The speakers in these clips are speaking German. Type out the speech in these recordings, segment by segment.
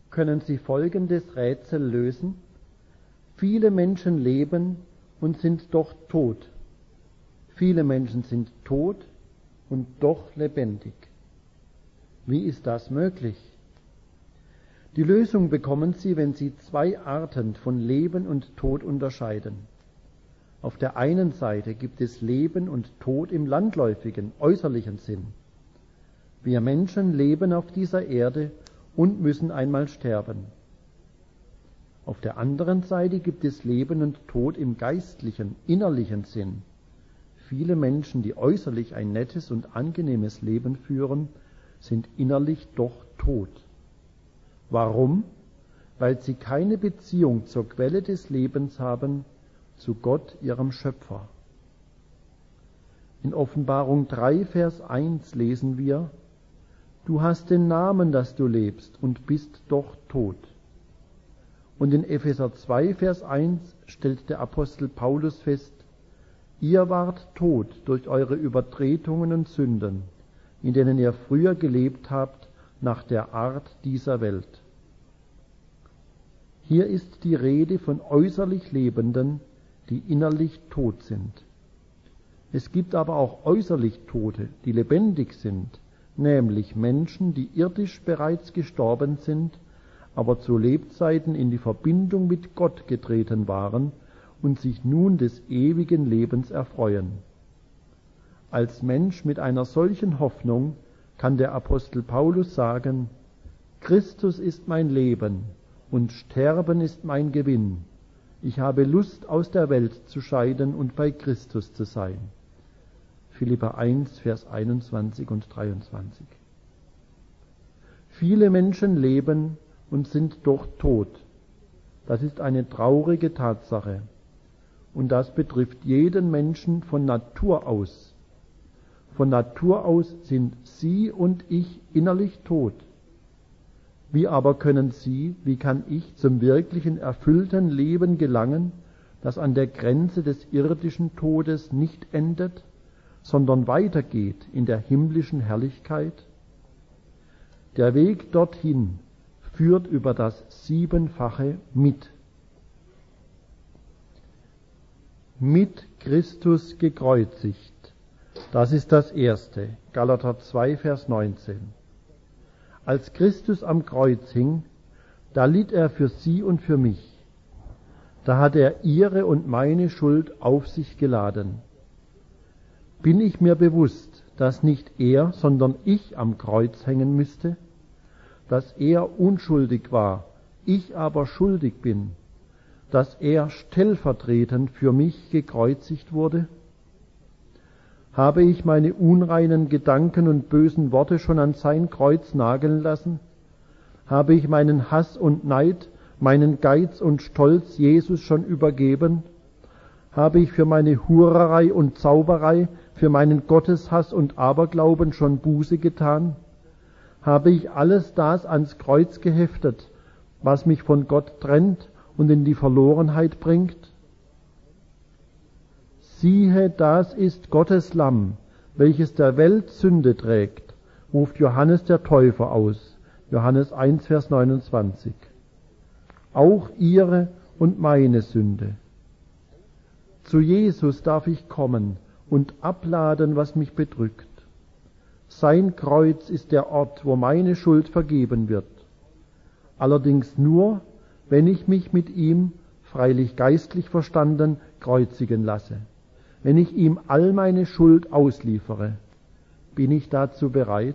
können Sie folgendes Rätsel lösen. Viele Menschen leben und sind doch tot. Viele Menschen sind tot und doch lebendig. Wie ist das möglich? Die Lösung bekommen Sie, wenn Sie zwei Arten von Leben und Tod unterscheiden. Auf der einen Seite gibt es Leben und Tod im landläufigen, äußerlichen Sinn. Wir Menschen leben auf dieser Erde und müssen einmal sterben. Auf der anderen Seite gibt es Leben und Tod im geistlichen, innerlichen Sinn. Viele Menschen, die äußerlich ein nettes und angenehmes Leben führen, sind innerlich doch tot. Warum? Weil sie keine Beziehung zur Quelle des Lebens haben, zu Gott, ihrem Schöpfer. In Offenbarung 3, Vers 1 lesen wir: Du hast den Namen, dass du lebst, und bist doch tot. Und in Epheser 2, Vers 1 stellt der Apostel Paulus fest: Ihr wart tot durch eure Übertretungen und Sünden, in denen ihr früher gelebt habt, nach der Art dieser Welt. Hier ist die Rede von äußerlich Lebenden, die innerlich tot sind. Es gibt aber auch äußerlich Tote, die lebendig sind, nämlich Menschen, die irdisch bereits gestorben sind, aber zu Lebzeiten in die Verbindung mit Gott getreten waren und sich nun des ewigen Lebens erfreuen. Als Mensch mit einer solchen Hoffnung kann der Apostel Paulus sagen: Christus ist mein Leben und Sterben ist mein Gewinn. Ich habe Lust, aus der Welt zu scheiden und bei Christus zu sein. Philipper 1, Vers 21 und 23. Viele Menschen leben und sind doch tot. Das ist eine traurige Tatsache. Und das betrifft jeden Menschen von Natur aus. Von Natur aus sind Sie und ich innerlich tot. Wie aber können Sie, wie kann ich zum wirklichen erfüllten Leben gelangen, das an der Grenze des irdischen Todes nicht endet, sondern weitergeht in der himmlischen Herrlichkeit? Der Weg dorthin führt über das siebenfache Mit. Mit Christus gekreuzigt. Das ist das Erste. Galater 2, Vers 19. Als Christus am Kreuz hing, da litt er für Sie und für mich. Da hat er Ihre und meine Schuld auf sich geladen. Bin ich mir bewusst, dass nicht er, sondern ich am Kreuz hängen müsste? Dass er unschuldig war, ich aber schuldig bin? Dass er stellvertretend für mich gekreuzigt wurde? Habe ich meine unreinen Gedanken und bösen Worte schon an sein Kreuz nageln lassen? Habe ich meinen Hass und Neid, meinen Geiz und Stolz Jesus schon übergeben? Habe ich für meine Hurerei und Zauberei, für meinen Gotteshass und Aberglauben schon Buße getan? Habe ich alles das ans Kreuz geheftet, was mich von Gott trennt und in die Verlorenheit bringt? Siehe, das ist Gottes Lamm, welches der Welt Sünde trägt, ruft Johannes der Täufer aus. Johannes 1, Vers 29. Auch ihre und meine Sünde. Zu Jesus darf ich kommen und abladen, was mich bedrückt. Sein Kreuz ist der Ort, wo meine Schuld vergeben wird. Allerdings nur, wenn ich mich mit ihm, freilich geistlich verstanden, kreuzigen lasse. Wenn ich ihm all meine Schuld ausliefere, bin ich dazu bereit?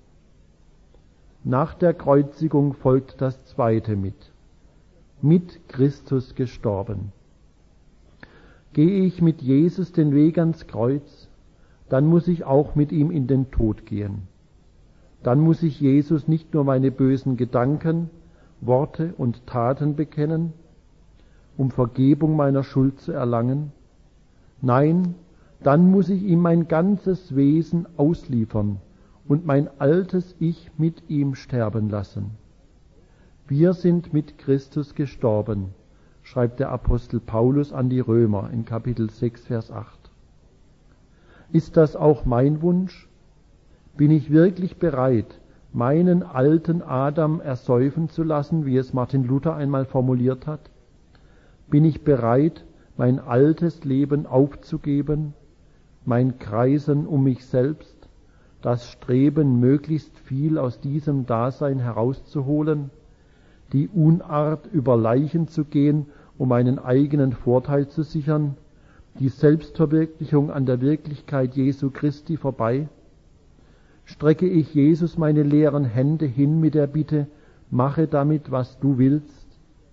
Nach der Kreuzigung folgt das zweite mit Christus gestorben. Gehe ich mit Jesus den Weg ans Kreuz, dann muss ich auch mit ihm in den Tod gehen. Dann muss ich Jesus nicht nur meine bösen Gedanken, Worte und Taten bekennen, um Vergebung meiner Schuld zu erlangen. Nein, dann muss ich ihm mein ganzes Wesen ausliefern und mein altes Ich mit ihm sterben lassen. Wir sind mit Christus gestorben, schreibt der Apostel Paulus an die Römer in Kapitel 6, Vers 8. Ist das auch mein Wunsch? Bin ich wirklich bereit, meinen alten Adam ersäufen zu lassen, wie es Martin Luther einmal formuliert hat? Bin ich bereit, mein altes Leben aufzugeben, mein Kreisen um mich selbst, das Streben, möglichst viel aus diesem Dasein herauszuholen, die Unart, über Leichen zu gehen, um einen eigenen Vorteil zu sichern, die Selbstverwirklichung an der Wirklichkeit Jesu Christi vorbei? Strecke ich Jesus meine leeren Hände hin mit der Bitte, mache damit, was du willst?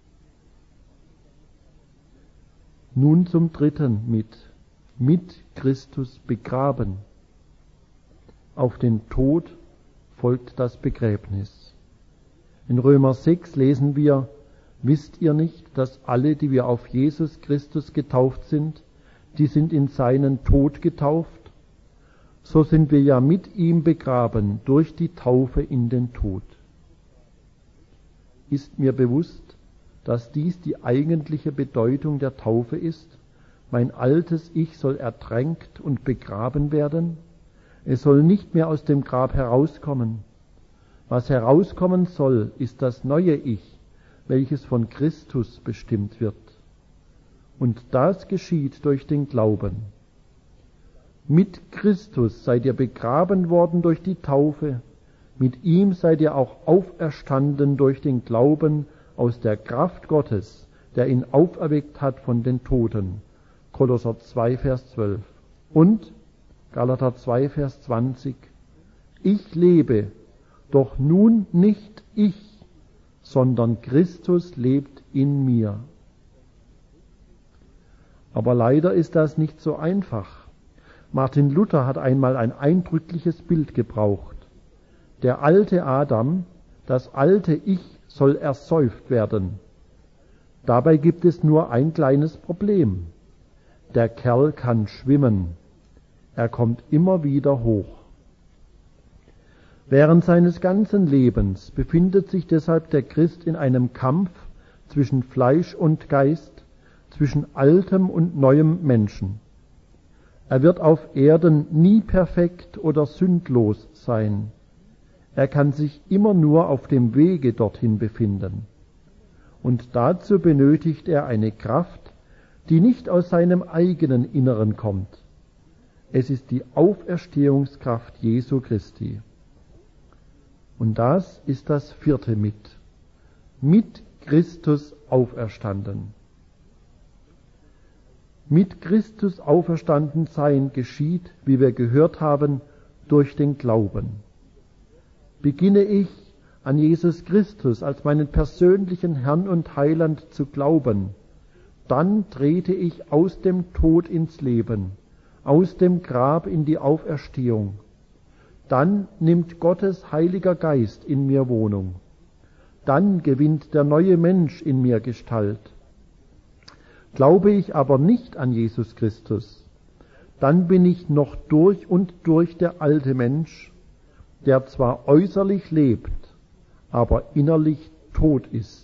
Nun zum dritten mit Christus begraben. Auf den Tod folgt das Begräbnis. In Römer 6 lesen wir, wisst ihr nicht, dass alle, die wir auf Jesus Christus getauft sind, die sind in seinen Tod getauft? So sind wir ja mit ihm begraben durch die Taufe in den Tod. Ist mir bewusst, dass dies die eigentliche Bedeutung der Taufe ist? Mein altes Ich soll ertränkt und begraben werden. Es soll nicht mehr aus dem Grab herauskommen. Was herauskommen soll, ist das neue Ich, welches von Christus bestimmt wird. Und das geschieht durch den Glauben. Mit Christus seid ihr begraben worden durch die Taufe. Mit ihm seid ihr auch auferstanden durch den Glauben aus der Kraft Gottes, der ihn auferweckt hat von den Toten. Kolosser 2, Vers 12. Und Galater 2, Vers 20. Ich lebe, doch nun nicht ich, sondern Christus lebt in mir. Aber leider ist das nicht so einfach. Martin Luther hat einmal ein eindrückliches Bild gebraucht. Der alte Adam, das alte Ich, soll ersäuft werden. Dabei gibt es nur ein kleines Problem. Der Kerl kann schwimmen. Er kommt immer wieder hoch. Während seines ganzen Lebens befindet sich deshalb der Christ in einem Kampf zwischen Fleisch und Geist, zwischen altem und neuem Menschen. Er wird auf Erden nie perfekt oder sündlos sein. Er kann sich immer nur auf dem Wege dorthin befinden. Und dazu benötigt er eine Kraft, die nicht aus seinem eigenen Inneren kommt. Es ist die Auferstehungskraft Jesu Christi. Und das ist das vierte mit Christus auferstanden. Mit Christus auferstanden sein geschieht, wie wir gehört haben, durch den Glauben. Beginne ich an Jesus Christus als meinen persönlichen Herrn und Heiland zu glauben, dann trete ich aus dem Tod ins Leben, aus dem Grab in die Auferstehung. Dann nimmt Gottes Heiliger Geist in mir Wohnung. Dann gewinnt der neue Mensch in mir Gestalt. Glaube ich aber nicht an Jesus Christus, dann bin ich noch durch und durch der alte Mensch, der zwar äußerlich lebt, aber innerlich tot ist.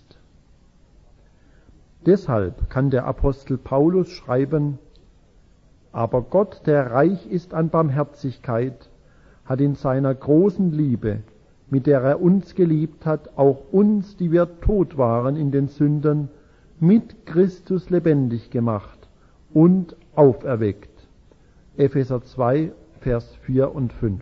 Deshalb kann der Apostel Paulus schreiben, aber Gott, der reich ist an Barmherzigkeit, hat in seiner großen Liebe, mit der er uns geliebt hat, auch uns, die wir tot waren in den Sünden, mit Christus lebendig gemacht und auferweckt. Epheser 2, Vers 4 und 5.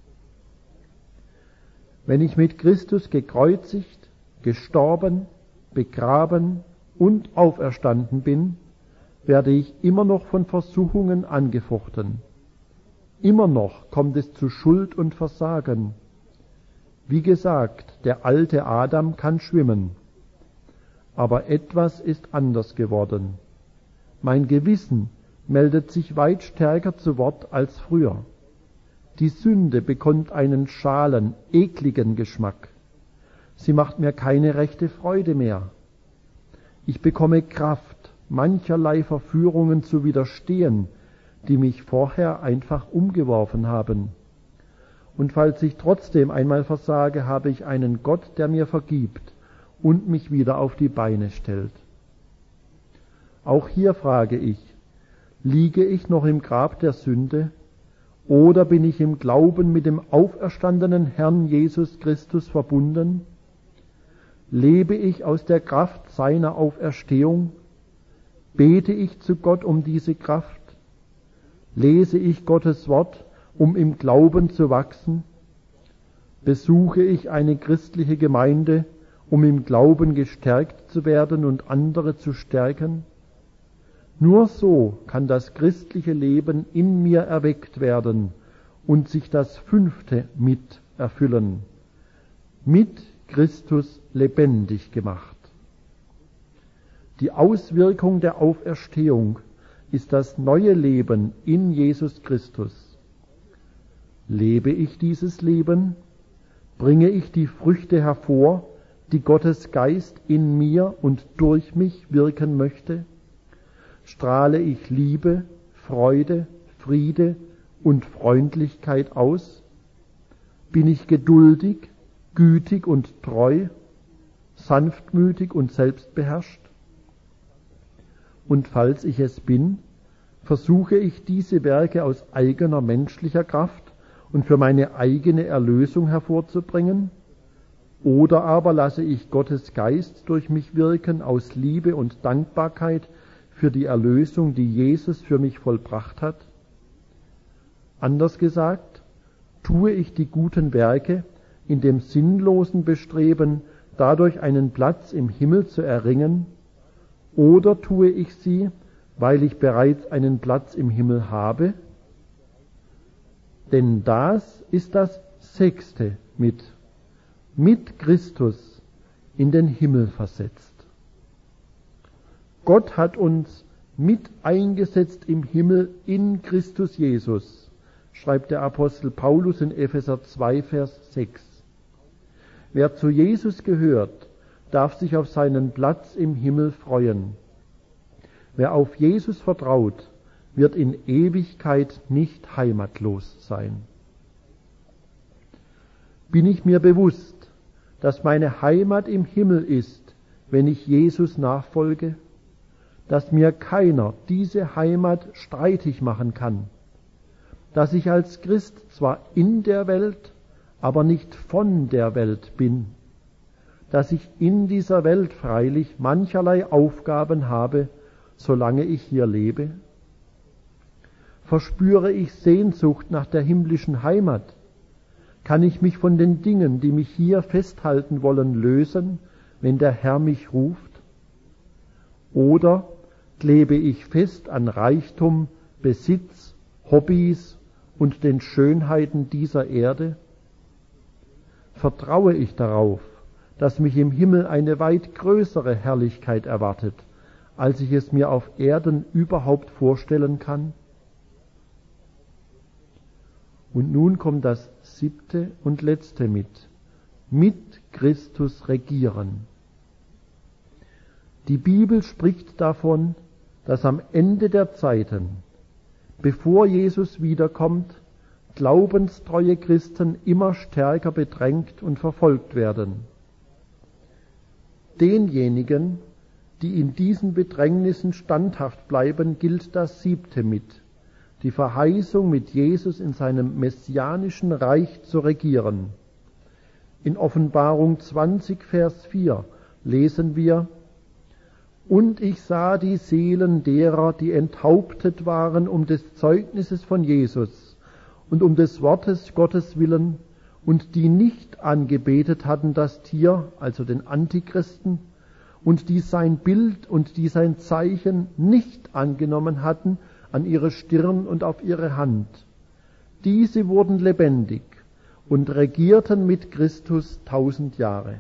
Wenn ich mit Christus gekreuzigt, gestorben, begraben und auferstanden bin, werde ich immer noch von Versuchungen angefochten. Immer noch kommt es zu Schuld und Versagen. Wie gesagt, der alte Adam kann schwimmen. Aber etwas ist anders geworden. Mein Gewissen meldet sich weit stärker zu Wort als früher. Die Sünde bekommt einen schalen, ekligen Geschmack. Sie macht mir keine rechte Freude mehr. Ich bekomme Kraft, mancherlei Verführungen zu widerstehen, die mich vorher einfach umgeworfen haben. Und falls ich trotzdem einmal versage, habe ich einen Gott, der mir vergibt und mich wieder auf die Beine stellt. Auch hier frage ich, liege ich noch im Grab der Sünde Oder bin ich im Glauben mit dem auferstandenen Herrn Jesus Christus verbunden? Lebe ich aus der Kraft seiner Auferstehung? Bete ich zu Gott um diese Kraft? Lese ich Gottes Wort, um im Glauben zu wachsen? Besuche ich eine christliche Gemeinde, um im Glauben gestärkt zu werden und andere zu stärken? Nur so kann das christliche Leben in mir erweckt werden und sich das 5. mit erfüllen. Mit Christus lebendig gemacht. Die Auswirkung der Auferstehung ist das neue Leben in Jesus Christus. Lebe ich dieses Leben? Bringe ich die Früchte hervor, die Gottes Geist in mir und durch mich wirken möchte? Strahle ich Liebe, Freude, Friede und Freundlichkeit aus? Bin ich geduldig, gütig und treu, sanftmütig und selbstbeherrscht? Und falls ich es bin, versuche ich diese Werke aus eigener menschlicher Kraft und für meine eigene Erlösung hervorzubringen? Oder aber lasse ich Gottes Geist durch mich wirken aus Liebe und Dankbarkeit für die Erlösung, die Jesus für mich vollbracht hat? Anders gesagt, tue ich die guten Werke in dem sinnlosen Bestreben, dadurch einen Platz im Himmel zu erringen, oder tue ich sie, weil ich bereits einen Platz im Himmel habe? Denn das ist das 6. mit Christus in den Himmel versetzt. Gott hat uns mit eingesetzt im Himmel in Christus Jesus, schreibt der Apostel Paulus in Epheser 2, Vers 6. Wer zu Jesus gehört, darf sich auf seinen Platz im Himmel freuen. Wer auf Jesus vertraut, wird in Ewigkeit nicht heimatlos sein. Bin ich mir bewusst, dass meine Heimat im Himmel ist, wenn ich Jesus nachfolge, dass mir keiner diese Heimat streitig machen kann, dass ich als Christ zwar in der Welt, aber nicht von der Welt bin, dass ich in dieser Welt freilich mancherlei Aufgaben habe, solange ich hier lebe? Verspüre ich Sehnsucht nach der himmlischen Heimat? Kann ich mich von den Dingen, die mich hier festhalten wollen, lösen, wenn der Herr mich ruft? Oder klebe ich fest an Reichtum, Besitz, Hobbys und den Schönheiten dieser Erde? Vertraue ich darauf, dass mich im Himmel eine weit größere Herrlichkeit erwartet, als ich es mir auf Erden überhaupt vorstellen kann? Und nun kommt das 7. und letzte mit Christus regieren. Die Bibel spricht davon, dass am Ende der Zeiten, bevor Jesus wiederkommt, glaubenstreue Christen immer stärker bedrängt und verfolgt werden. Denjenigen, die in diesen Bedrängnissen standhaft bleiben, gilt das 7. die Verheißung, mit Jesus in seinem messianischen Reich zu regieren. In Offenbarung 20, Vers 4 lesen wir: Und ich sah die Seelen derer, die enthauptet waren um des Zeugnisses von Jesus und um des Wortes Gottes willen, und die nicht angebetet hatten das Tier, also den Antichristen, und die sein Bild und die sein Zeichen nicht angenommen hatten an ihre Stirn und auf ihre Hand. Diese wurden lebendig und regierten mit Christus 1000 Jahre.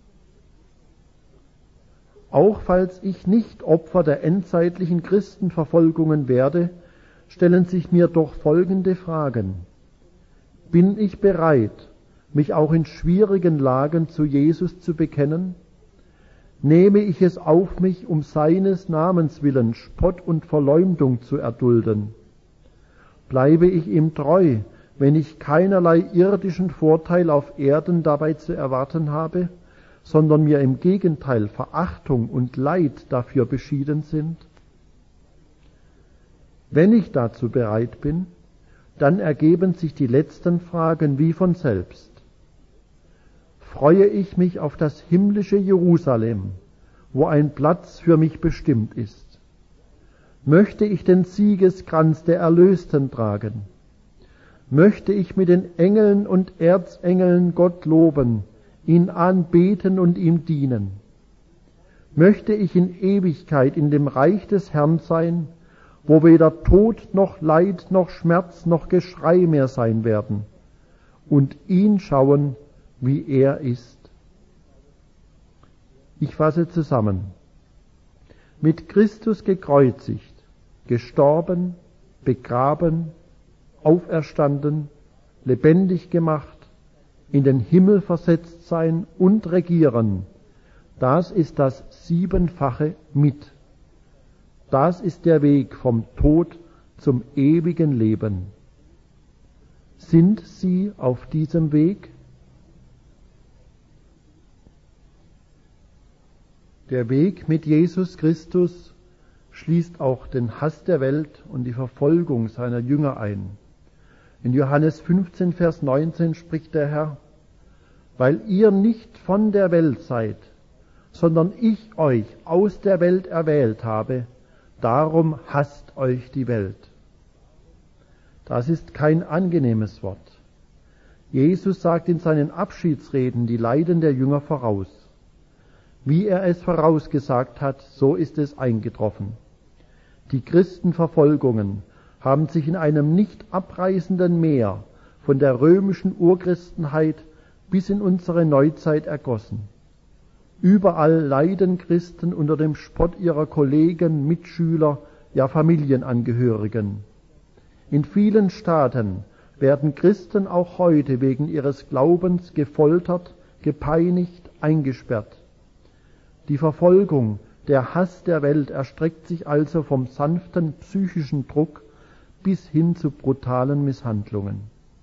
Auch falls ich nicht Opfer der endzeitlichen Christenverfolgungen werde, stellen sich mir doch folgende Fragen. Bin ich bereit, mich auch in schwierigen Lagen zu Jesus zu bekennen? Nehme ich es auf mich, um seines Namens willen Spott und Verleumdung zu erdulden? Bleibe ich ihm treu, wenn ich keinerlei irdischen Vorteil auf Erden dabei zu erwarten habe, sondern mir im Gegenteil Verachtung und Leid dafür beschieden sind? Wenn ich dazu bereit bin, dann ergeben sich die letzten Fragen wie von selbst. Freue ich mich auf das himmlische Jerusalem, wo ein Platz für mich bestimmt ist? Möchte ich den Siegeskranz der Erlösten tragen? Möchte ich mit den Engeln und Erzengeln Gott loben, ihn anbeten und ihm dienen? Möchte ich in Ewigkeit in dem Reich des Herrn sein, wo weder Tod noch Leid noch Schmerz noch Geschrei mehr sein werden, und ihn schauen, wie er ist? Ich fasse zusammen. Mit Christus gekreuzigt, gestorben, begraben, auferstanden, lebendig gemacht, in den Himmel versetzt sein und regieren, das ist das siebenfache Mit. Das ist der Weg vom Tod zum ewigen Leben. Sind Sie auf diesem Weg? Der Weg mit Jesus Christus schließt auch den Hass der Welt und die Verfolgung seiner Jünger ein. In Johannes 15, Vers 19 spricht der Herr: Weil ihr nicht von der Welt seid, sondern ich euch aus der Welt erwählt habe, darum hasst euch die Welt. Das ist kein angenehmes Wort. Jesus sagt in seinen Abschiedsreden die Leiden der Jünger voraus. Wie er es vorausgesagt hat, so ist es eingetroffen. Die Christenverfolgungen haben sich in einem nicht abreißenden Meer von der römischen Urchristenheit bis in unsere Neuzeit ergossen. Überall leiden Christen unter dem Spott ihrer Kollegen, Mitschüler, ja Familienangehörigen. In vielen Staaten werden Christen auch heute wegen ihres Glaubens gefoltert, gepeinigt, eingesperrt. Die Verfolgung, der Hass der Welt erstreckt sich also vom sanften psychischen Druck bis hin zu brutalen Misshandlungen.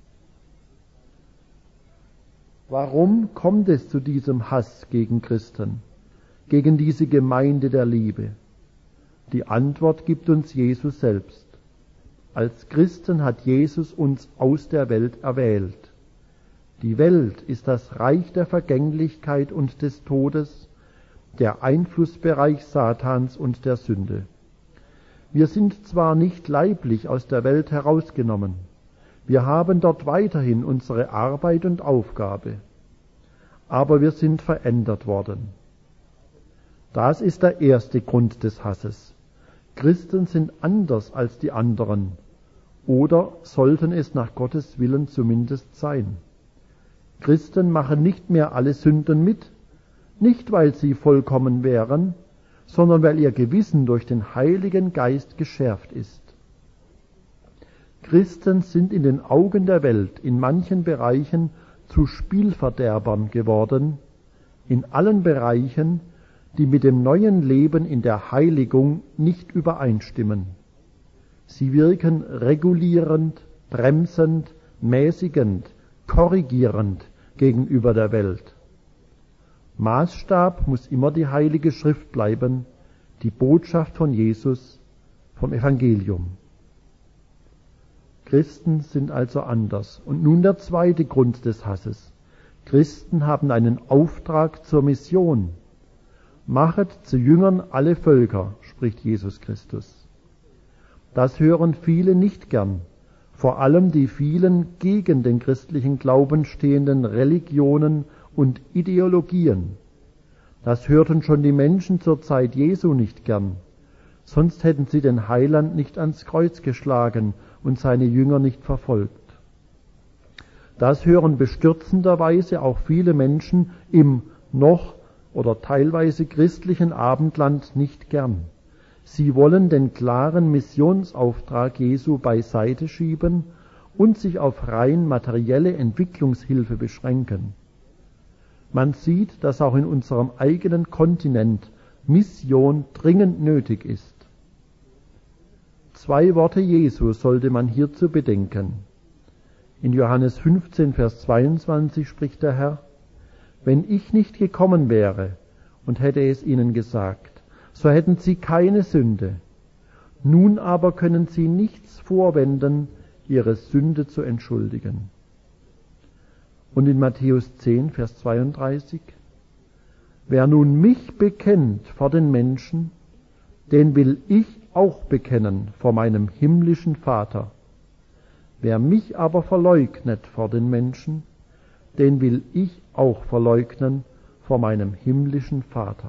Warum kommt es zu diesem Hass gegen Christen, gegen diese Gemeinde der Liebe? Die Antwort gibt uns Jesus selbst. Als Christen hat Jesus uns aus der Welt erwählt. Die Welt ist das Reich der Vergänglichkeit und des Todes, der Einflussbereich Satans und der Sünde. Wir sind zwar nicht leiblich aus der Welt herausgenommen, wir haben dort weiterhin unsere Arbeit und Aufgabe, aber wir sind verändert worden. Das ist der erste Grund des Hasses. Christen sind anders als die anderen, oder sollten es nach Gottes Willen zumindest sein. Christen machen nicht mehr alle Sünden mit, nicht weil sie vollkommen wären, sondern weil ihr Gewissen durch den Heiligen Geist geschärft ist. Christen sind in den Augen der Welt in manchen Bereichen zu Spielverderbern geworden, in allen Bereichen, die mit dem neuen Leben in der Heiligung nicht übereinstimmen. Sie wirken regulierend, bremsend, mäßigend, korrigierend gegenüber der Welt. Maßstab muss immer die Heilige Schrift bleiben, die Botschaft von Jesus, vom Evangelium. Christen sind also anders. Und nun der zweite Grund des Hasses. Christen haben einen Auftrag zur Mission. Machet zu Jüngern alle Völker, spricht Jesus Christus. Das hören viele nicht gern, vor allem die vielen gegen den christlichen Glauben stehenden Religionen und Ideologien. Das hörten schon die Menschen zur Zeit Jesu nicht gern, sonst hätten sie den Heiland nicht ans Kreuz geschlagen und seine Jünger nicht verfolgt. Das hören bestürzenderweise auch viele Menschen im noch oder teilweise christlichen Abendland nicht gern. Sie wollen den klaren Missionsauftrag Jesu beiseite schieben und sich auf rein materielle Entwicklungshilfe beschränken. Man sieht, dass auch in unserem eigenen Kontinent Mission dringend nötig ist. 2 Worte Jesu sollte man hierzu bedenken. In Johannes 15, Vers 22 spricht der Herr: Wenn ich nicht gekommen wäre und hätte es ihnen gesagt, so hätten sie keine Sünde. Nun aber können sie nichts vorwenden ihre Sünde zu entschuldigen. Und in Matthäus 10, Vers 32, wer nun mich bekennt vor den Menschen, den will ich auch bekennen vor meinem himmlischen Vater. Wer mich aber verleugnet vor den Menschen, den will ich auch verleugnen vor meinem himmlischen Vater.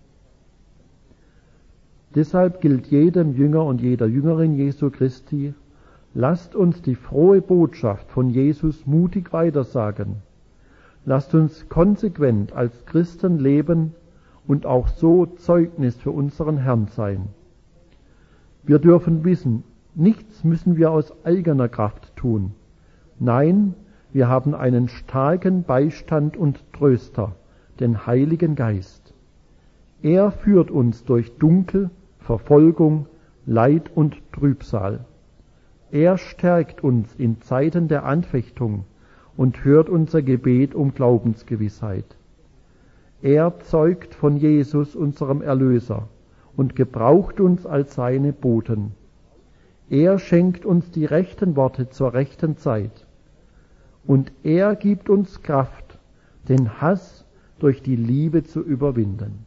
Deshalb gilt jedem Jünger und jeder Jüngerin Jesu Christi, lasst uns die frohe Botschaft von Jesus mutig weitersagen. Lasst uns konsequent als Christen leben und auch so Zeugnis für unseren Herrn sein. Wir dürfen wissen, nichts müssen wir aus eigener Kraft tun. Nein, wir haben einen starken Beistand und Tröster, den Heiligen Geist. Er führt uns durch Dunkel, Verfolgung, Leid und Trübsal. Er stärkt uns in Zeiten der Anfechtung und hört unser Gebet um Glaubensgewissheit. Er zeugt von Jesus, unserem Erlöser, und gebraucht uns als seine Boten. Er schenkt uns die rechten Worte zur rechten Zeit. Und er gibt uns Kraft, den Hass durch die Liebe zu überwinden.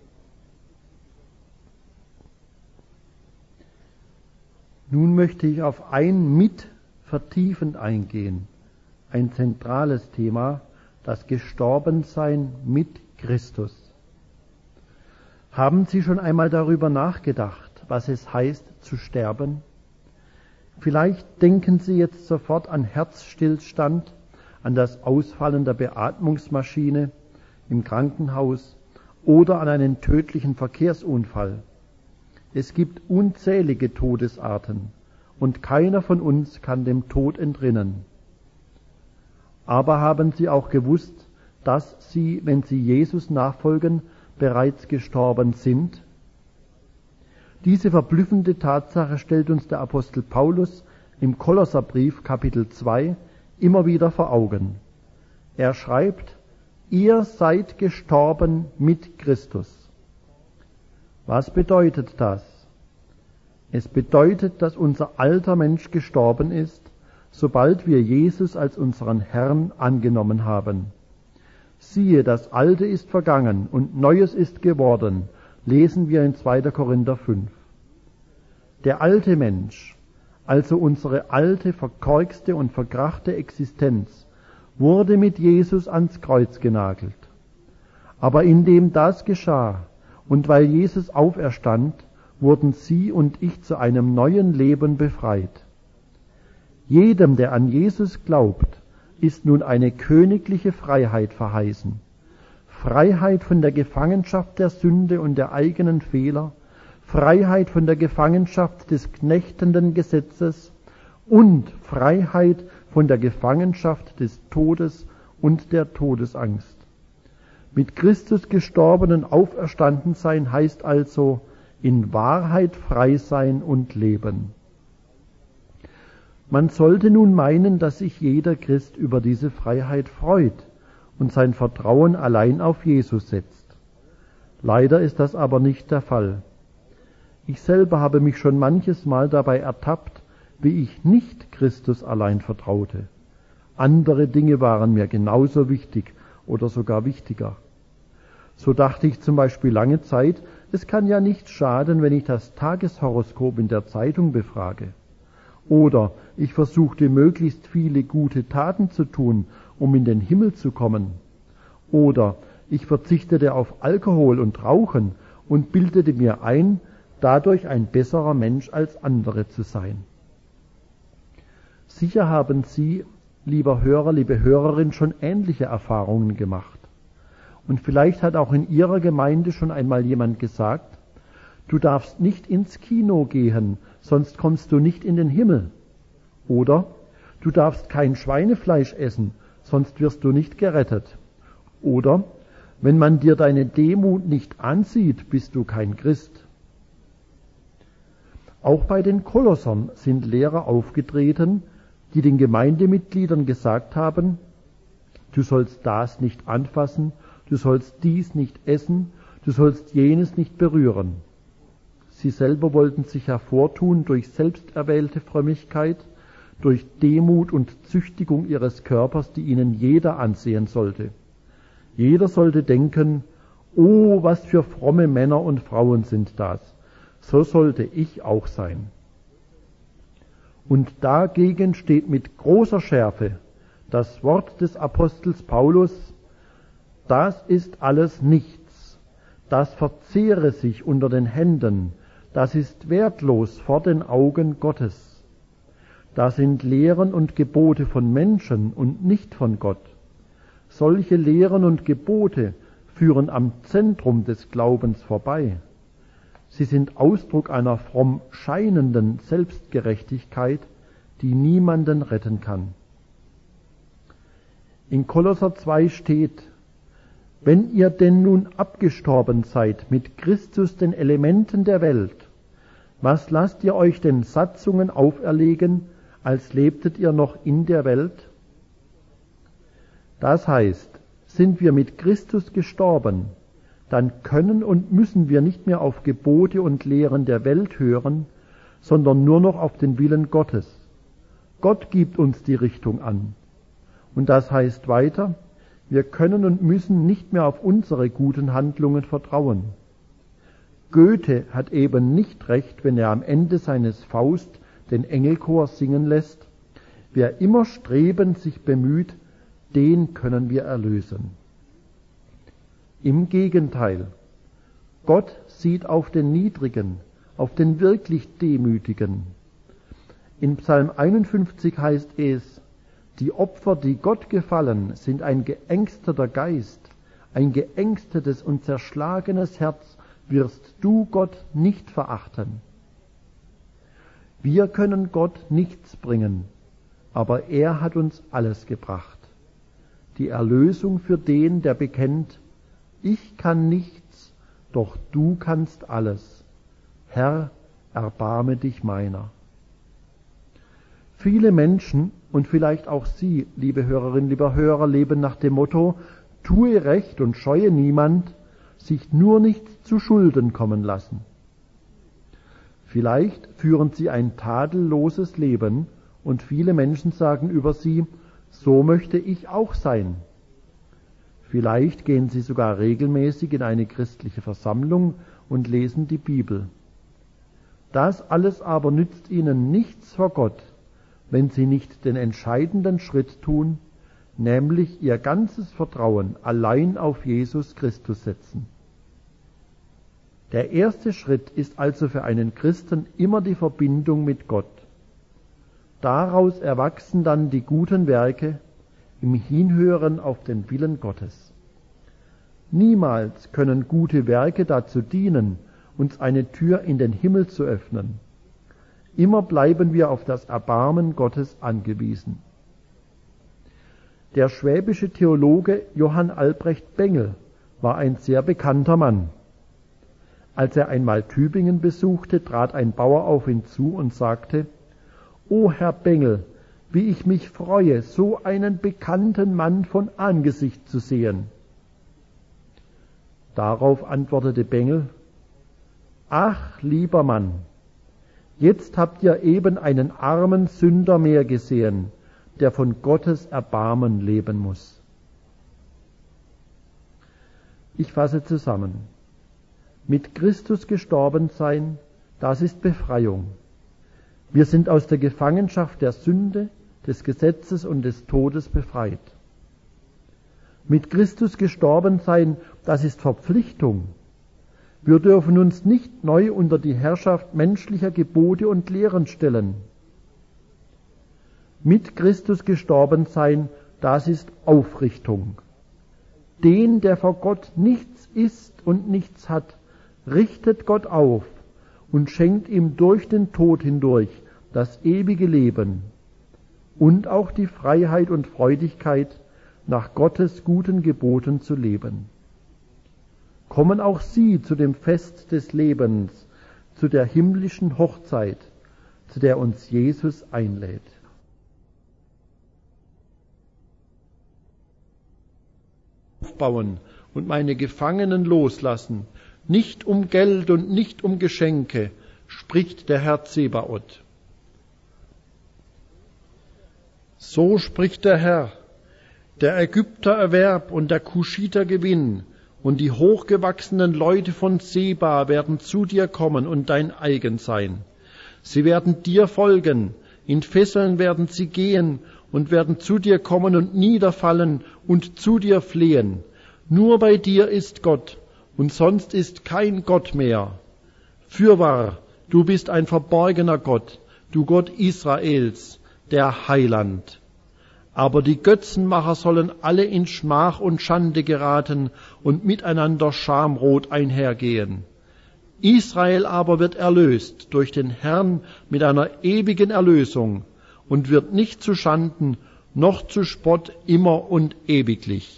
Nun möchte ich auf ein mit vertiefend eingehen, ein zentrales Thema, das Gestorbensein mit Christus. Haben Sie schon einmal darüber nachgedacht, was es heißt zu sterben? Vielleicht denken Sie jetzt sofort an Herzstillstand, an das Ausfallen der Beatmungsmaschine im Krankenhaus oder an einen tödlichen Verkehrsunfall. Es gibt unzählige Todesarten und keiner von uns kann dem Tod entrinnen. Aber haben Sie auch gewusst, dass Sie, wenn Sie Jesus nachfolgen, bereits gestorben sind? Diese verblüffende Tatsache stellt uns der Apostel Paulus im Kolosserbrief Kapitel 2 immer wieder vor Augen. Er schreibt, ihr seid gestorben mit Christus. Was bedeutet das? Es bedeutet, dass unser alter Mensch gestorben ist, sobald wir Jesus als unseren Herrn angenommen haben. Siehe, das Alte ist vergangen und Neues ist geworden, lesen wir in 2. Korinther 5. Der alte Mensch, also unsere alte, verkorkste und verkrachte Existenz, wurde mit Jesus ans Kreuz genagelt. Aber indem das geschah und weil Jesus auferstand, wurden Sie und ich zu einem neuen Leben befreit. Jedem, der an Jesus glaubt, ist nun eine königliche Freiheit verheißen. Freiheit von der Gefangenschaft der Sünde und der eigenen Fehler, Freiheit von der Gefangenschaft des knechtenden Gesetzes und Freiheit von der Gefangenschaft des Todes und der Todesangst. Mit Christus gestorben und auferstanden sein heißt also in Wahrheit frei sein und leben. Man sollte nun meinen, dass sich jeder Christ über diese Freiheit freut und sein Vertrauen allein auf Jesus setzt. Leider ist das aber nicht der Fall. Ich selber habe mich schon manches Mal dabei ertappt, wie ich nicht Christus allein vertraute. Andere Dinge waren mir genauso wichtig oder sogar wichtiger. So dachte ich zum Beispiel lange Zeit, es kann ja nicht schaden, wenn ich das Tageshoroskop in der Zeitung befrage. Oder ich versuchte möglichst viele gute Taten zu tun, um in den Himmel zu kommen. Oder ich verzichtete auf Alkohol und Rauchen und bildete mir ein, dadurch ein besserer Mensch als andere zu sein. Sicher haben Sie, lieber Hörer, liebe Hörerin, schon ähnliche Erfahrungen gemacht. Und vielleicht hat auch in Ihrer Gemeinde schon einmal jemand gesagt, du darfst nicht ins Kino gehen, sonst kommst du nicht in den Himmel. Oder du darfst kein Schweinefleisch essen, sonst wirst du nicht gerettet. Oder wenn man dir deine Demut nicht ansieht, bist du kein Christ. Auch bei den Kolossern sind Lehrer aufgetreten, die den Gemeindemitgliedern gesagt haben, du sollst das nicht anfassen, du sollst dies nicht essen, du sollst jenes nicht berühren. Sie selber wollten sich hervortun durch selbsterwählte Frömmigkeit, durch Demut und Züchtigung ihres Körpers, die ihnen jeder ansehen sollte. Jeder sollte denken, oh, was für fromme Männer und Frauen sind das. So sollte ich auch sein. Und dagegen steht mit großer Schärfe das Wort des Apostels Paulus: Das ist alles nichts, das verzehre sich unter den Händen, das ist wertlos vor den Augen Gottes. Da sind Lehren und Gebote von Menschen und nicht von Gott. Solche Lehren und Gebote führen am Zentrum des Glaubens vorbei. Sie sind Ausdruck einer fromm scheinenden Selbstgerechtigkeit, die niemanden retten kann. In Kolosser 2 steht: Wenn ihr denn nun abgestorben seid mit Christus den Elementen der Welt, was lasst ihr euch denn Satzungen auferlegen, als lebtet ihr noch in der Welt? Das heißt, sind wir mit Christus gestorben, dann können und müssen wir nicht mehr auf Gebote und Lehren der Welt hören, sondern nur noch auf den Willen Gottes. Gott gibt uns die Richtung an. Und das heißt weiter, wir können und müssen nicht mehr auf unsere guten Handlungen vertrauen. Goethe hat eben nicht recht, wenn er am Ende seines Faust den Engelchor singen lässt: Wer immer strebend sich bemüht, den können wir erlösen. Im Gegenteil, Gott sieht auf den Niedrigen, auf den wirklich Demütigen. In Psalm 51 heißt es: Die Opfer, die Gott gefallen, sind ein geängsteter Geist, ein geängstetes und zerschlagenes Herz wirst du, Gott, nicht verachten. Wir können Gott nichts bringen, aber er hat uns alles gebracht. Die Erlösung für den, der bekennt: Ich kann nichts, doch du kannst alles. Herr, erbarme dich meiner. Viele Menschen, und vielleicht auch Sie, liebe Hörerinnen, lieber Hörer, leben nach dem Motto: Tue Recht und scheue niemand, sich nur nicht zu Schulden kommen lassen. Vielleicht führen Sie ein tadelloses Leben und viele Menschen sagen über Sie: So möchte ich auch sein. Vielleicht gehen Sie sogar regelmäßig in eine christliche Versammlung und lesen die Bibel. Das alles aber nützt Ihnen nichts vor Gott, wenn Sie nicht den entscheidenden Schritt tun, nämlich Ihr ganzes Vertrauen allein auf Jesus Christus setzen. Der erste Schritt ist also für einen Christen immer die Verbindung mit Gott. Daraus erwachsen dann die guten Werke im Hinhören auf den Willen Gottes. Niemals können gute Werke dazu dienen, uns eine Tür in den Himmel zu öffnen. Immer bleiben wir auf das Erbarmen Gottes angewiesen. Der schwäbische Theologe Johann Albrecht Bengel war ein sehr bekannter Mann. Als er einmal Tübingen besuchte, trat ein Bauer auf ihn zu und sagte: »O Herr Bengel, wie ich mich freue, so einen bekannten Mann von Angesicht zu sehen.« Darauf antwortete Bengel: »Ach, lieber Mann, jetzt habt ihr eben einen armen Sünder mehr gesehen, der von Gottes Erbarmen leben muss.« Ich fasse zusammen. Mit Christus gestorben sein, das ist Befreiung. Wir sind aus der Gefangenschaft der Sünde, des Gesetzes und des Todes befreit. Mit Christus gestorben sein, das ist Verpflichtung. Wir dürfen uns nicht neu unter die Herrschaft menschlicher Gebote und Lehren stellen. Mit Christus gestorben sein, das ist Aufrichtung. Den, der vor Gott nichts ist und nichts hat, richtet Gott auf und schenkt ihm durch den Tod hindurch das ewige Leben und auch die Freiheit und Freudigkeit, nach Gottes guten Geboten zu leben. Kommen auch Sie zu dem Fest des Lebens, zu der himmlischen Hochzeit, zu der uns Jesus einlädt. Aufbauen und meine Gefangenen loslassen, nicht um Geld und nicht um Geschenke, spricht der Herr Zebaoth. So spricht der Herr, der Ägypter Erwerb und der Kuschiter Gewinn und die hochgewachsenen Leute von Seba werden zu dir kommen und dein eigen sein. Sie werden dir folgen, in Fesseln werden sie gehen und werden zu dir kommen und niederfallen und zu dir flehen. Nur bei dir ist Gott, und sonst ist kein Gott mehr. Fürwahr, du bist ein verborgener Gott, du Gott Israels, der Heiland. Aber die Götzenmacher sollen alle in Schmach und Schande geraten und miteinander schamrot einhergehen. Israel aber wird erlöst durch den Herrn mit einer ewigen Erlösung und wird nicht zu Schanden noch zu Spott immer und ewiglich.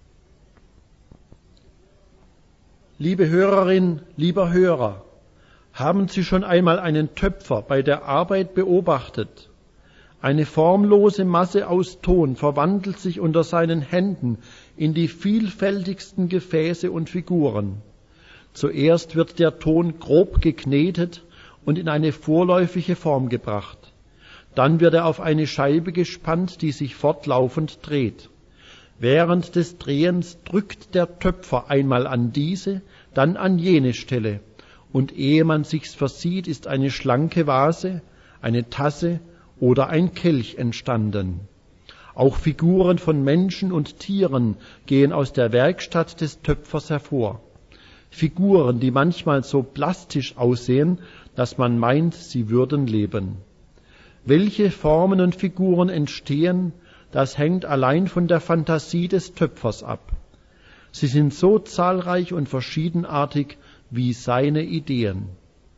Liebe Hörerin, lieber Hörer, haben Sie schon einmal einen Töpfer bei der Arbeit beobachtet? Eine formlose Masse aus Ton verwandelt sich unter seinen Händen in die vielfältigsten Gefäße und Figuren. Zuerst wird der Ton grob geknetet und in eine vorläufige Form gebracht. Dann wird er auf eine Scheibe gespannt, die sich fortlaufend dreht. Während des Drehens drückt der Töpfer einmal an diese, dann an jene Stelle. Und ehe man sich's versieht, ist eine schlanke Vase, eine Tasse oder ein Kelch entstanden. Auch Figuren von Menschen und Tieren gehen aus der Werkstatt des Töpfers hervor. Figuren, die manchmal so plastisch aussehen, dass man meint, sie würden leben. Welche Formen und Figuren entstehen, das hängt allein von der Fantasie des Töpfers ab. Sie sind so zahlreich und verschiedenartig wie seine Ideen.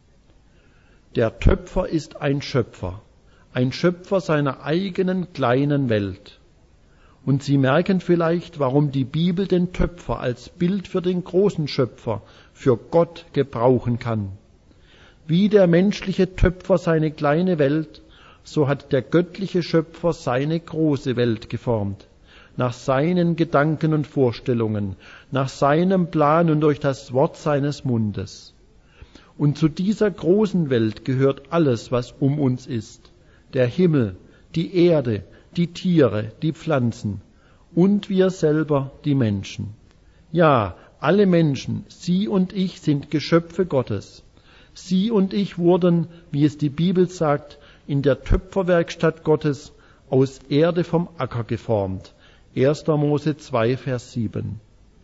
Der Töpfer ist ein Schöpfer seiner eigenen kleinen Welt. Und Sie merken vielleicht, warum die Bibel den Töpfer als Bild für den großen Schöpfer, für Gott gebrauchen kann. Wie der menschliche Töpfer seine kleine Welt, so hat der göttliche Schöpfer seine große Welt geformt, nach seinen Gedanken und Vorstellungen, nach seinem Plan und durch das Wort seines Mundes. Und zu dieser großen Welt gehört alles, was um uns ist. Der Himmel, die Erde, die Tiere, die Pflanzen und wir selber, die Menschen. Ja, alle Menschen, Sie und ich, sind Geschöpfe Gottes. Sie und ich wurden, wie es die Bibel sagt, in der Töpferwerkstatt Gottes aus Erde vom Acker geformt. 1. Mose 2, Vers 7.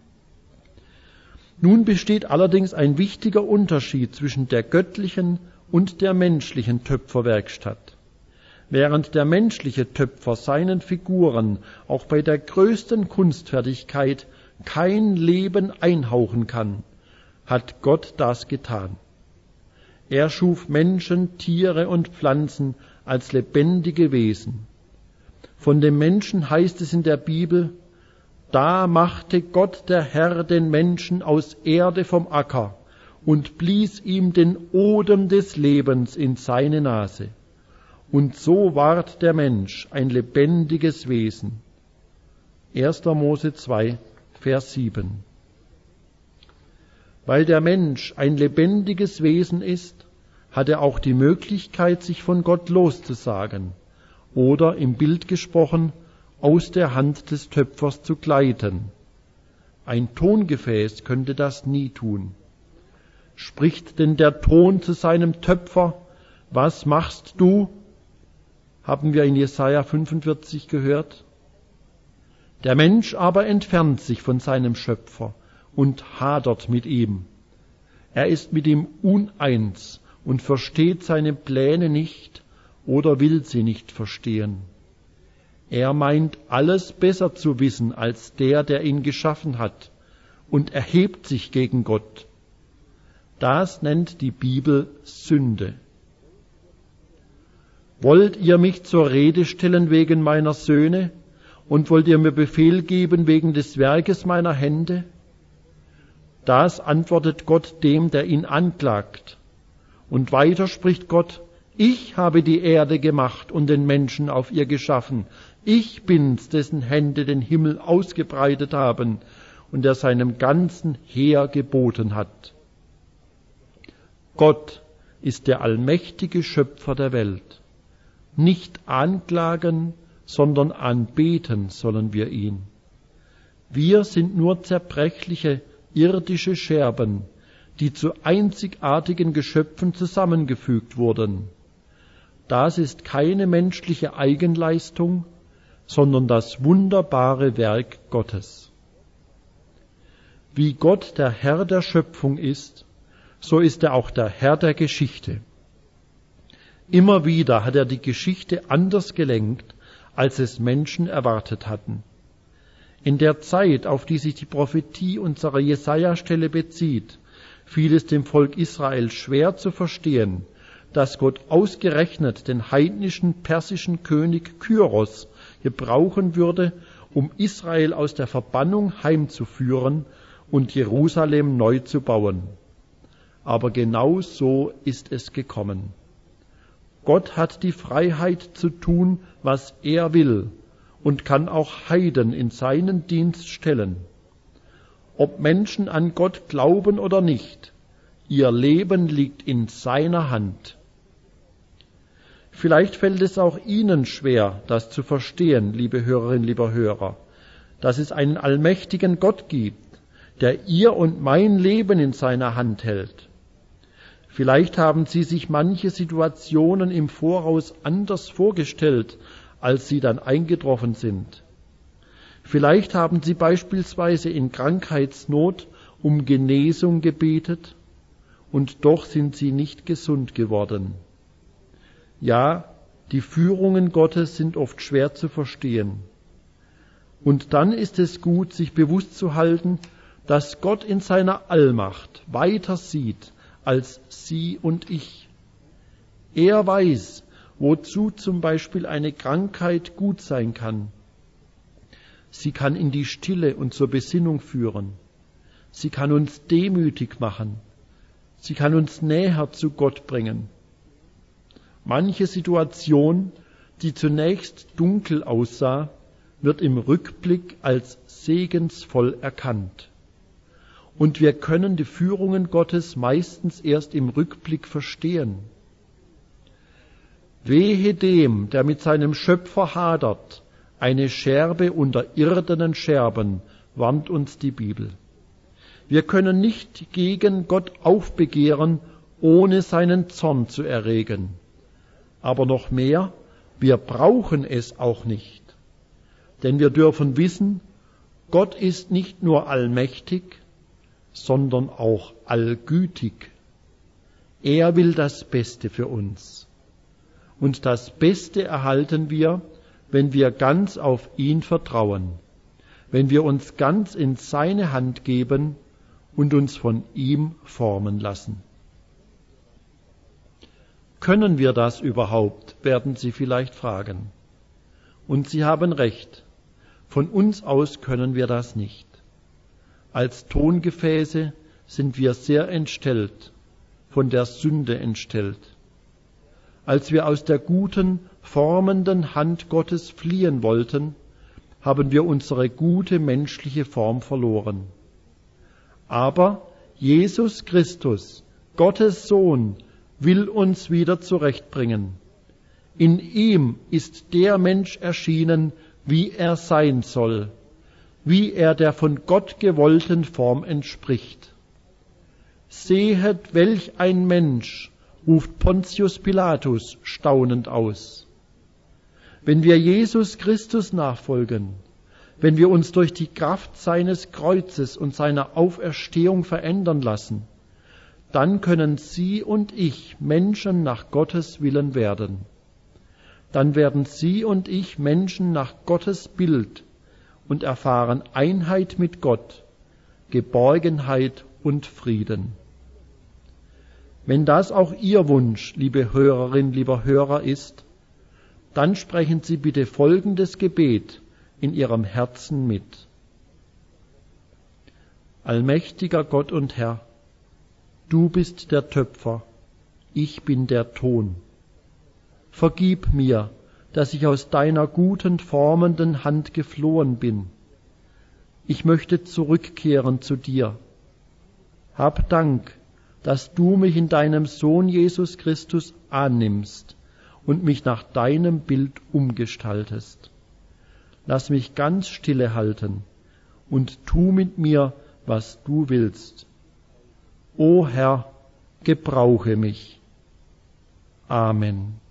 Nun besteht allerdings ein wichtiger Unterschied zwischen der göttlichen und der menschlichen Töpferwerkstatt. Während der menschliche Töpfer seinen Figuren auch bei der größten Kunstfertigkeit kein Leben einhauchen kann, hat Gott das getan. Er schuf Menschen, Tiere und Pflanzen als lebendige Wesen. Von dem Menschen heißt es in der Bibel, da machte Gott der Herr den Menschen aus Erde vom Acker und blies ihm den Odem des Lebens in seine Nase. Und so ward der Mensch ein lebendiges Wesen. 1. Mose 2, Vers 7. Weil der Mensch ein lebendiges Wesen ist, hat er auch die Möglichkeit, sich von Gott loszusagen oder, im Bild gesprochen, aus der Hand des Töpfers zu gleiten. Ein Tongefäß könnte das nie tun. Spricht denn der Ton zu seinem Töpfer, was machst du? Haben wir in Jesaja 45 gehört. Der Mensch aber entfernt sich von seinem Schöpfer und hadert mit ihm. Er ist mit ihm uneins und versteht seine Pläne nicht oder will sie nicht verstehen. Er meint, alles besser zu wissen als der ihn geschaffen hat, und erhebt sich gegen Gott. Das nennt die Bibel Sünde. Wollt ihr mich zur Rede stellen wegen meiner Söhne, und wollt ihr mir Befehl geben wegen des Werkes meiner Hände? Das antwortet Gott dem, der ihn anklagt. Und weiter spricht Gott, ich habe die Erde gemacht und den Menschen auf ihr geschaffen. Ich bin's, dessen Hände den Himmel ausgebreitet haben und der seinem ganzen Heer geboten hat. Gott ist der allmächtige Schöpfer der Welt. Nicht anklagen, sondern anbeten sollen wir ihn. Wir sind nur zerbrechliche, irdische Scherben, die zu einzigartigen Geschöpfen zusammengefügt wurden. Das ist keine menschliche Eigenleistung, sondern das wunderbare Werk Gottes. Wie Gott der Herr der Schöpfung ist, so ist er auch der Herr der Geschichte. Immer wieder hat er die Geschichte anders gelenkt, als es Menschen erwartet hatten. In der Zeit, auf die sich die Prophetie unserer Jesaja-Stelle bezieht, fiel es dem Volk Israel schwer zu verstehen, dass Gott ausgerechnet den heidnischen persischen König Kyros gebrauchen würde, um Israel aus der Verbannung heimzuführen und Jerusalem neu zu bauen. Aber genau so ist es gekommen. Gott hat die Freiheit zu tun, was er will, und kann auch Heiden in seinen Dienst stellen. Ob Menschen an Gott glauben oder nicht, ihr Leben liegt in seiner Hand. Vielleicht fällt es auch Ihnen schwer, das zu verstehen, liebe Hörerinnen, lieber Hörer, dass es einen allmächtigen Gott gibt, der Ihr und mein Leben in seiner Hand hält. Vielleicht haben Sie sich manche Situationen im Voraus anders vorgestellt, als sie dann eingetroffen sind. Vielleicht haben Sie beispielsweise in Krankheitsnot um Genesung gebetet und doch sind Sie nicht gesund geworden. Ja, die Führungen Gottes sind oft schwer zu verstehen. Und dann ist es gut, sich bewusst zu halten, dass Gott in seiner Allmacht weiter sieht als Sie und ich. Er weiß, wozu zum Beispiel eine Krankheit gut sein kann. Sie kann in die Stille und zur Besinnung führen. Sie kann uns demütig machen. Sie kann uns näher zu Gott bringen. Manche Situation, die zunächst dunkel aussah, wird im Rückblick als segensvoll erkannt. Und wir können die Führungen Gottes meistens erst im Rückblick verstehen. Wehe dem, der mit seinem Schöpfer hadert, eine Scherbe unter irdenen Scherben, warnt uns die Bibel. Wir können nicht gegen Gott aufbegehren, ohne seinen Zorn zu erregen. Aber noch mehr, wir brauchen es auch nicht. Denn wir dürfen wissen, Gott ist nicht nur allmächtig, sondern auch allgütig. Er will das Beste für uns. Und das Beste erhalten wir, wenn wir ganz auf ihn vertrauen, wenn wir uns ganz in seine Hand geben und uns von ihm formen lassen. Können wir das überhaupt, werden Sie vielleicht fragen. Und Sie haben recht, von uns aus können wir das nicht. Als Tongefäße sind wir sehr entstellt, von der Sünde entstellt. Als wir aus der guten, formenden Hand Gottes fliehen wollten, haben wir unsere gute menschliche Form verloren. Aber Jesus Christus, Gottes Sohn, will uns wieder zurechtbringen. In ihm ist der Mensch erschienen, wie er sein soll, wie er der von Gott gewollten Form entspricht. Sehet, welch ein Mensch, ruft Pontius Pilatus staunend aus. Wenn wir Jesus Christus nachfolgen, wenn wir uns durch die Kraft seines Kreuzes und seiner Auferstehung verändern lassen, dann können Sie und ich Menschen nach Gottes Willen werden. Dann werden Sie und ich Menschen nach Gottes Bild und erfahren Einheit mit Gott, Geborgenheit und Frieden. Wenn das auch Ihr Wunsch, liebe Hörerin, lieber Hörer, ist, dann sprechen Sie bitte folgendes Gebet in Ihrem Herzen mit. Allmächtiger Gott und Herr, du bist der Töpfer, ich bin der Ton. Vergib mir, dass ich aus deiner guten, formenden Hand geflohen bin. Ich möchte zurückkehren zu dir. Hab Dank, dass du mich in deinem Sohn Jesus Christus annimmst und mich nach deinem Bild umgestaltest. lass mich ganz stille halten und tu mit mir, was du willst. O Herr, gebrauche mich. Amen.